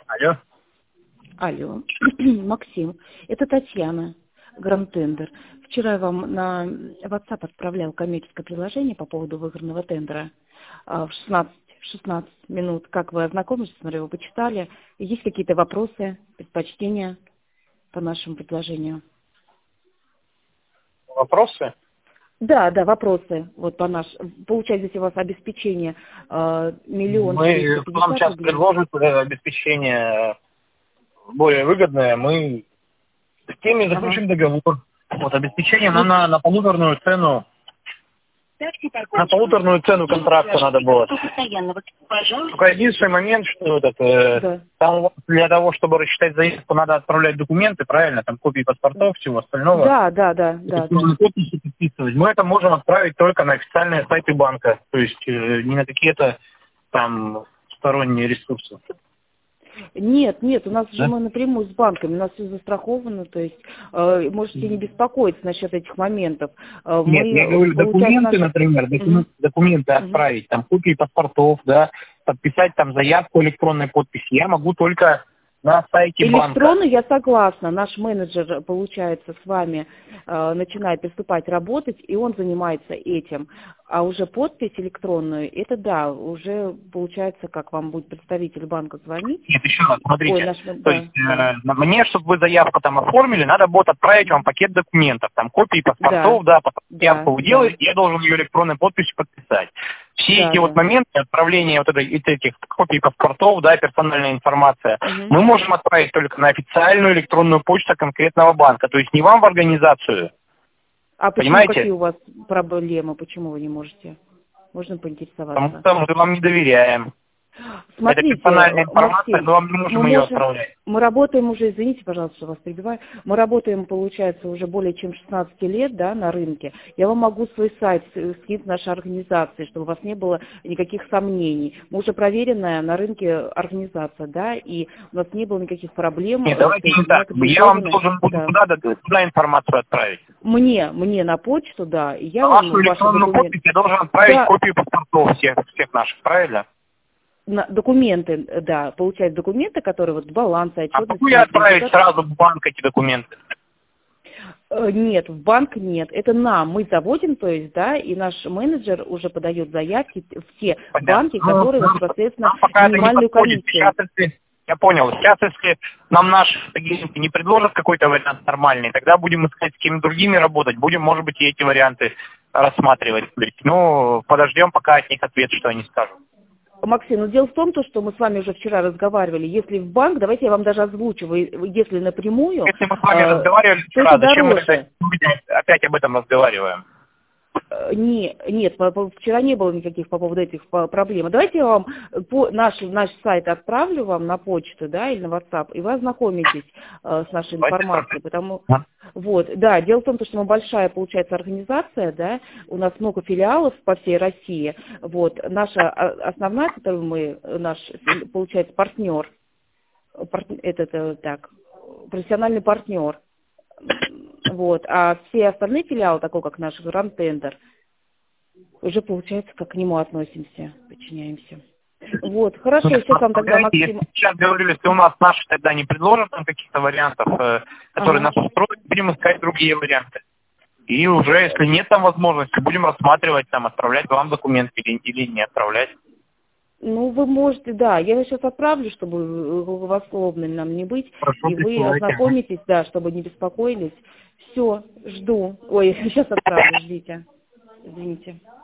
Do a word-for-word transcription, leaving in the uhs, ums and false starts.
Алло. Алло, Максим, это Татьяна, Гранд-тендер. Вчера я вам на WhatsApp отправлял коммерческое предложение по поводу выигранного тендера а, в шестнадцать минут. Как вы ознакомились, смотрю, вы почитали? Есть какие-то вопросы, предпочтения по нашему предложению? Вопросы? Да, да, вопросы. Вот по наш, получается, здесь у вас обеспечение э, миллион Мы двести вам пятьдесят сейчас рублей. предложим э, обеспечение более выгодное. Мы с теми Ага. заключим договор. Вот обеспечение нам на, на полуторную цену. На полуторную цену контракта надо было. Только единственный момент, что этот, э, Да. там для того, чтобы рассчитать заявку, надо отправлять документы, правильно? Там копии паспортов, всего остального. Да, да, да, да, да. Подписи подписывать. Мы это можем отправить только на официальные сайты банка. То есть э, не на какие-то там сторонние ресурсы. Нет, нет, у нас же Да? мы напрямую с банками, у нас все застраховано, то есть э, можете не беспокоиться насчет этих моментов. Э, Нет, я мы, говорю, получается, документы, наши... например, Мгм. документы, документы Мгм. отправить, там копии паспортов, да, подписать там заявку электронной подписи. Я могу только на сайте банка. Электронно я согласна. Наш менеджер, получается, с вами э, начинает приступать работать, и он занимается этим. А уже подпись электронную, это да, уже получается, как вам будет представитель банка звонить. Нет, еще раз, Ой, смотрите. наш, То да, есть да, э, на мне, чтобы вы заявку там оформили, надо будет отправить вам пакет документов, там копии да, паспортов, да, потом да, заявку вы да, делаете, я должен ее электронной подписью подписать. Все да, эти вот да. моменты отправления вот этой, этих копий паспортов, да, персональная информация, Мгм. мы можем отправить только на официальную электронную почту конкретного банка, то есть не вам в организацию, А почему, какие понимаете? у вас проблемы, почему вы не можете? Можно Потому поинтересоваться? что мы вам не доверяем. Это Смотрите, персональная информация, Максим, мы вам не мы можем ее можем, отправлять. мы работаем уже, извините, пожалуйста, что вас перебиваю, мы работаем, получается, уже более чем шестнадцать лет, да, на рынке. Я вам могу свой сайт с- скинуть нашей организации, чтобы у вас не было никаких сомнений. Мы уже проверенная на рынке организация, да, и у нас не было никаких проблем, Нет, э, то давайте не есть мы так. Я вам аккредитованы, должен буду да. куда, куда информацию отправить. Мне, мне на почту, да, и я На вашу вам ваши электронную документы, подпись я должен отправить да, копию паспортов всех, всех наших, правильно? на- документы, э, да, получать документы, которые вот баланс, А отчетность, могу я отправить идентификация. сразу в банк эти документы? Э, Нет, в банк нет. Это нам. Мы заводим, то есть, да, и наш менеджер уже подает заявки в те Понятно. банки, Ну, которые нам, непосредственно нам пока это не минимальную подходит. Сейчас, комиссию. если, я понял, сейчас, если нам наши агенты не предложат какой-то вариант нормальный, тогда будем искать с кем другими работать, будем, может быть, и эти варианты рассматривать. Ну, подождем, пока от них ответ, что они скажут. Максим, ну дело в том, то, что мы с вами уже вчера разговаривали. Если в банк, давайте я вам даже озвучу, вы- если напрямую, Если мы с вами э, разговаривали то вчера, это зачем мы тогда дороже. сегодня опять об этом разговариваем? Э, Не, нет, по- по- вчера не было никаких по поводу этих по- проблем. Давайте я вам по наш, наш сайт отправлю вам на почту, да, или на WhatsApp, и вы ознакомитесь э, с нашей Давайте информацией, потому отправим. вот, да, дело в том, что мы большая, получается, организация, да, у нас много филиалов по всей России, вот, наша а, основная, которую мы, наш, получается, партнер, партн- это, это так, профессиональный партнер, вот, а все остальные филиалы, такой как наш Гранд-тендер, уже, получается, как к нему относимся, подчиняемся. Вот, хорошо, Нет, сейчас вам тогда, смотрите, Максим... если сейчас говорили, если у нас наши тогда не предложат нам каких-то вариантов, э, которые Ага. нас устроят, будем искать другие варианты. И уже, если нет там возможности, будем рассматривать, там, отправлять вам документы или, или не отправлять. Ну, вы можете, да, я вас сейчас отправлю, чтобы голословным нам не быть, Хорошо, и вы присылайте. ознакомитесь, да, чтобы не беспокоились. Все, жду. Ой, сейчас отправлю, ждите. Извините.